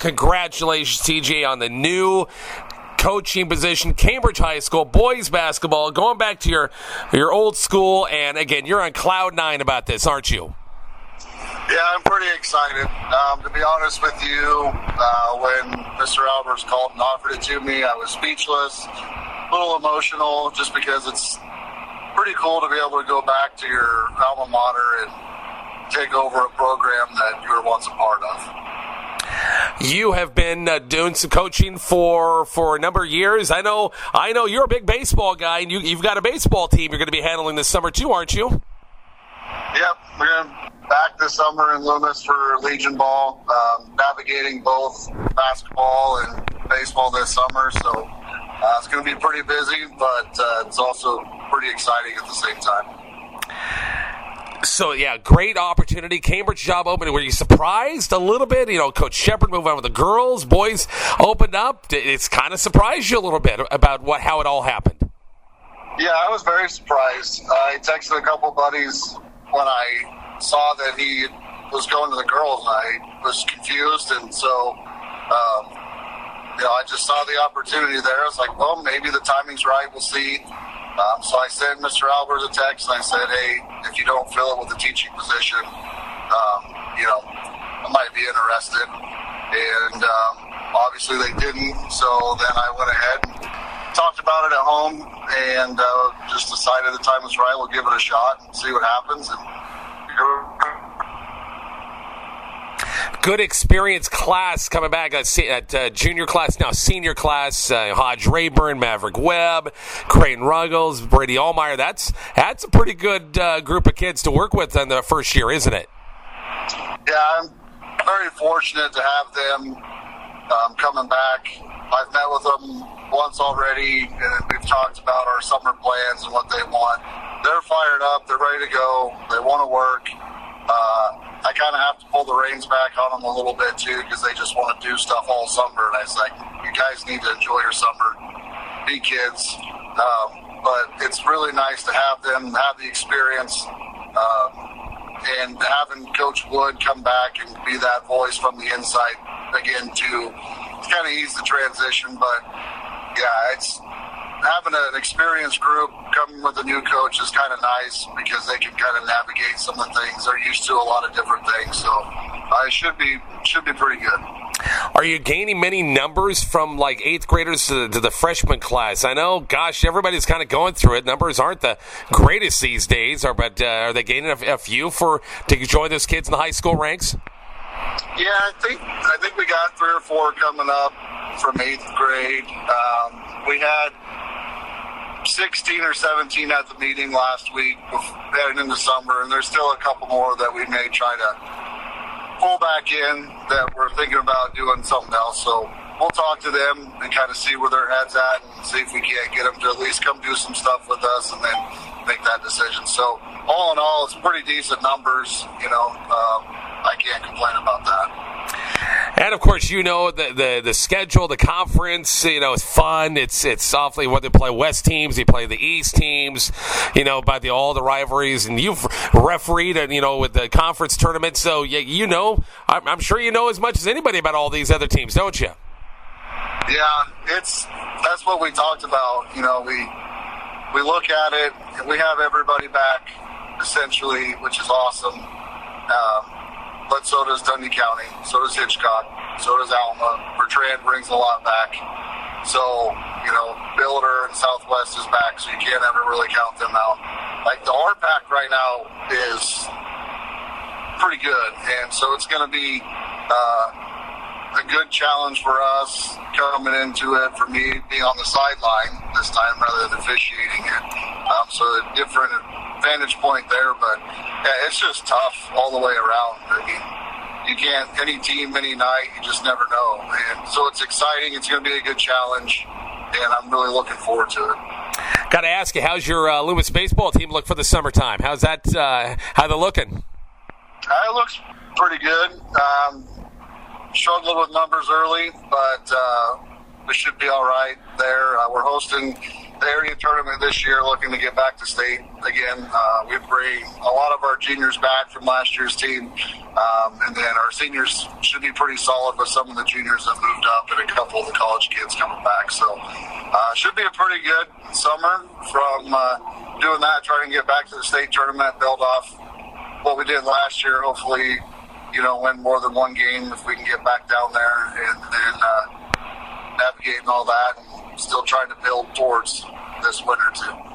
congratulations, TJ, on the new coaching position, Cambridge High School, boys basketball, going back to your old school. And, again, you're on cloud nine about this, aren't you? Yeah, I'm pretty excited. To be honest with you, when Mr. Albers called and offered it to me, I was speechless, a little emotional, just because it's pretty cool to be able to go back to your alma mater and take over a program that you were once a part of. You have been doing some coaching for a number of years. I know you're a big baseball guy, and you've got a baseball team you're going to be handling this summer too, aren't you? Yep, we're going to back this summer in Loomis for Legion Ball, navigating both basketball and baseball this summer. So it's going to be pretty busy, but it's also pretty exciting at the same time. So, yeah, great opportunity. Cambridge job opening. Were you surprised a little bit? Coach Shepard moved on with the girls. Boys opened up. It's kind of surprised you a little bit about how it all happened. Yeah, I was very surprised. I texted a couple buddies when I saw that he was going to the girls. I was confused, and so I just saw the opportunity there. I was like, well, maybe the timing's right. We'll see. So I sent Mr. Albers a text, and I said, hey, if you don't fill it with the teaching position, I might be interested. And obviously they didn't, so then I went ahead and talked about it at home and just decided the time was right. We'll give it a shot and see what happens. And good experience class coming back at junior class, now senior class. Hodge Rayburn, Maverick Webb, Creighton Ruggles, Brady Allmeyer. That's a pretty good group of kids to work with in the first year, isn't it? Yeah, I'm very fortunate to have them coming back. I've met with them once already, and we've talked about our summer plans and what they want. They're fired up. They're ready to go. They want to work. I kind of have to pull the reins back on them a little bit, too, because they just want to do stuff all summer. And I was like, you guys need to enjoy your summer. Be kids. But it's really nice to have them have the experience and having Coach Wood come back and be that voice from the inside again, to kind of ease the transition. But, yeah, it's having an experienced group coming with a new coach is kind of nice because they can kind of navigate some of the things. They're used to a lot of different things, so it should be pretty good. Are you gaining many numbers from like 8th graders to the freshman class? I know, gosh, everybody's kind of going through it. Numbers aren't the greatest these days, but are they gaining a few to join those kids in the high school ranks? Yeah, I think we got 3 or 4 coming up from 8th grade. We had 16 or 17 at the meeting last week heading into summer, and there's still a couple more that we may try to pull back in that we're thinking about doing something else. So we'll talk to them and kind of see where their head's at and see if we can't get them to at least come do some stuff with us and then make that decision. So all in all, it's pretty decent numbers, I can't complain about that. And, of course, the schedule, the conference, is fun. It's awfully whether they play West teams, you play the East teams, by all the rivalries. And you've refereed, with the conference tournament. So, I'm sure you know as much as anybody about all these other teams, don't you? Yeah, that's what we talked about. We look at it, and we have everybody back, essentially, which is awesome. But so does Dundee County, so does Hitchcock, so does Alma. Bertrand brings a lot back. So, Builder and Southwest is back, so you can't ever really count them out. Like, the RPAC right now is pretty good, and so it's going to be a good challenge for us coming into it, for me being on the sideline this time rather than officiating it. So a different vantage point there, but yeah, it's just tough all the way around. I mean, you can't, any team, any night, you just never know. And so it's exciting. It's going to be a good challenge, and I'm really looking forward to it. Got to ask you, how's your Loomis baseball team look for the summertime? How's that? How they looking? It looks pretty good. Struggled with numbers early, but we should be all right there. We're hosting the area tournament this year, looking to get back to state again. We bring a lot of our juniors back from last year's team, and then our seniors should be pretty solid with some of the juniors that moved up and a couple of the college kids coming back. So should be a pretty good summer from doing that, trying to get back to the state tournament, build off what we did last year, hopefully, win more than one game if we can get back down there, and then navigating all that and still trying to build towards this winter too.